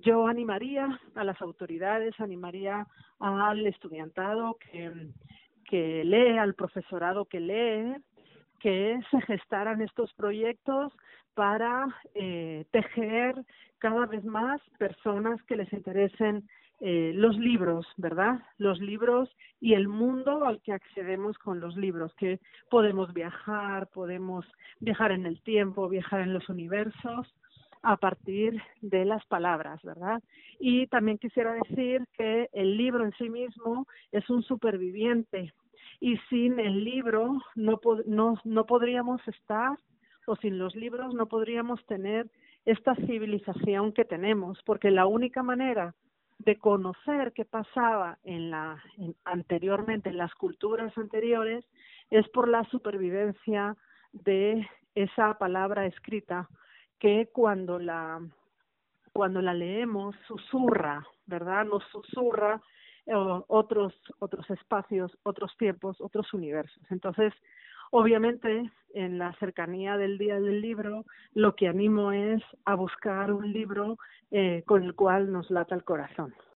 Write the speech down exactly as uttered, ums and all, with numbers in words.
yo animaría a las autoridades, animaría al estudiantado que, que lee, al profesorado que lee, que se gestaran estos proyectos para eh, tejer cada vez más personas que les interesen eh, los libros, ¿verdad? Los libros y el mundo al que accedemos con los libros, que podemos viajar, podemos viajar en el tiempo, viajar en los universos a partir de las palabras, ¿verdad? Y también quisiera decir que el libro en sí mismo es un superviviente, y sin el libro no, no, no podríamos estar, o sin los libros no podríamos tener esta civilización que tenemos, porque la única manera de conocer qué pasaba en la en, anteriormente en las culturas anteriores es por la supervivencia de esa palabra escrita que cuando la cuando la leemos susurra, ¿verdad? Nos susurra eh, otros otros espacios, otros tiempos, otros universos. Entonces, obviamente, en la cercanía del Día del Libro, lo que animo es a buscar un libro eh, con el cual nos lata el corazón.